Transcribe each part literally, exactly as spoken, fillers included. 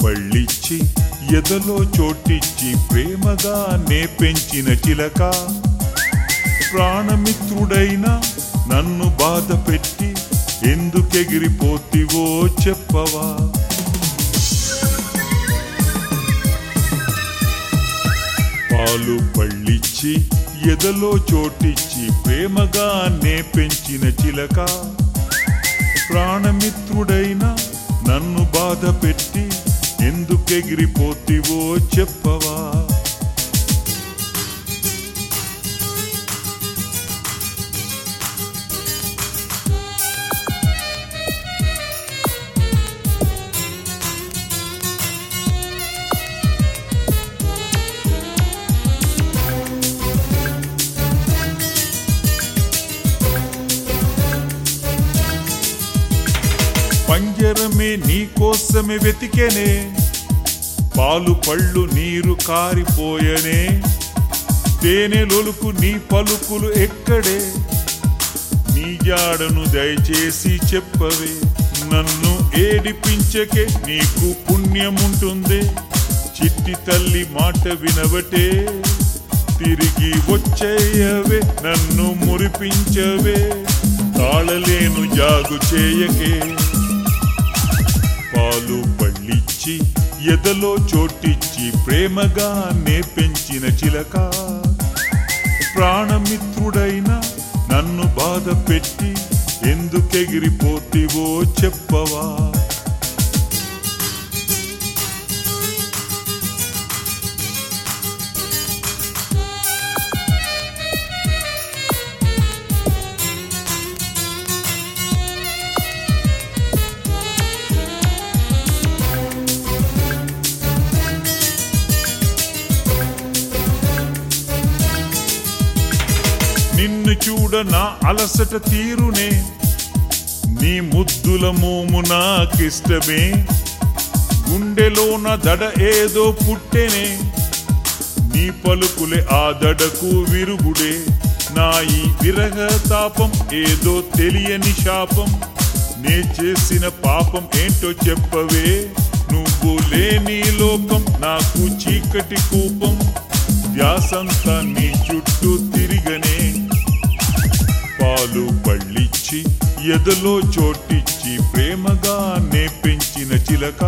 పళ్ళిచ్చి ఎదలో చోటిచ్చి ప్రేమగా నే పెంచిన చిలక ప్రాణమిత్రుడైనా నన్ను బాధ పెట్టి ఎందుకెగిరిపోతివో చెప్పవా? పాలు పళ్ళిచ్చి ఎదలో చోటిచ్చి ప్రేమగా నే పెంచిన చిలక ప్రాణమిత్రుడైనా నన్ను బాధ పెట్టి ఎందుకెగిరిపోతివో చెప్పవా? పంజరమే నీ కోసమే వెతికెనే, పాలు పళ్ళు నీరు కారిపోయనే, తేనె లొలుకు నీ పలుకులు ఎక్కడే, నీ జాడను దయచేసి చెప్పవే. నన్ను ఏడిపించకే నీకు పుణ్యముంటుందే, చిట్టి తల్లి మాట వినవటే, తిరిగి వచ్చేయవే నన్ను మురిపించవే, తాళలేను జాగు చేయకే. పాలు పళ్ళిచ్చి ఎదలో చోటిచ్చి ప్రేమగా నే పెంచిన చిలక ప్రాణమిత్రుడైనా నన్ను బాధ పెట్టి ఎందుకెగిరిపోతివో చెప్పవా? నిన్ను చూడ నా అలసట తీరునే, నీ ముద్దుల మోము నాకిష్టమే, గుండెలోన దడ ఏదో పుట్టెనే, నీ పలుకులే ఆ దడకు విరుగుడే, నా ఈ విరహ తాపం ఏదో తెలియని శాపం, నే చేసిన పాపం ఏంటో చెప్పవే. నువ్వు లేని లోకం నాకు చీకటి కూపం, ధ్యాసంతా నీ చుట్టూ తిరిగనే. పాలు పళ్ళిచ్చి ఎదలో చోటిచ్చి ప్రేమగా నే పెంచిన చిలక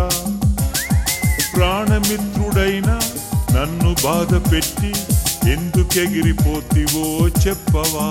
ప్రాణమిత్రుడైనా నన్ను బాధ పెట్టి ఎందుకెగిరిపోతివో చెప్పవా?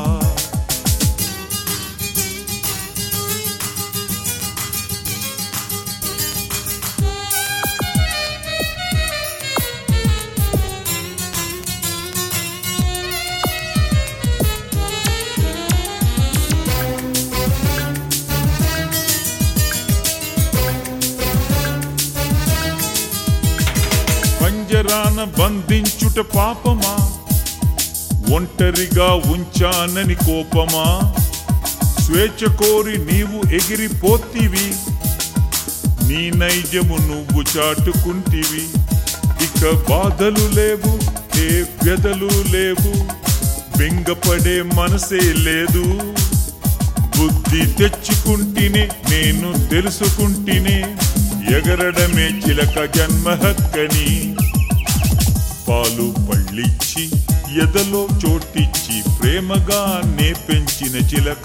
పంజరాన బంధించుట పాపమా, ఒంటరిగా ఉంచానని కోపమా, స్వేచ్ఛ కోరి నీవు ఎగిరిపోతివి, నీ నైజము నువ్వు చాటుకుంటివి, ఇక బాధలు లేవు ఏ వ్యధలు లేవు, బెంగపడే మనసే లేదు, బుద్ధి తెచ్చుకుంటేనే నేను తెలుసుకుంటేనే, ఎగరడమే చిలక జన్మ హక్కని. పాలు పళ్ళిచ్చి ఎదలో చోటిచ్చి ప్రేమగా నే పెంచిన చిలక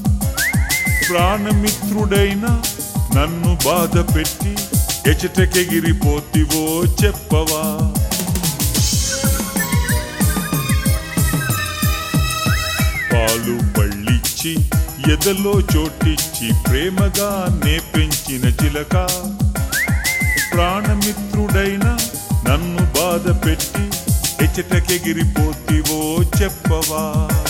ప్రాణమిత్రుడైనా నన్ను బాధ పెట్టి ఎచటకెగిరిపోతివో చెప్పవా? పాలు పళ్ళిచ్చి ఎదలో చోటిచ్చి ప్రేమగా నే పెంచిన చిలక ప్రాణమిత్రుడైనా నన్ను బాధ పెట్టి ఎచటకెగిరిపోతివో చెప్పవా?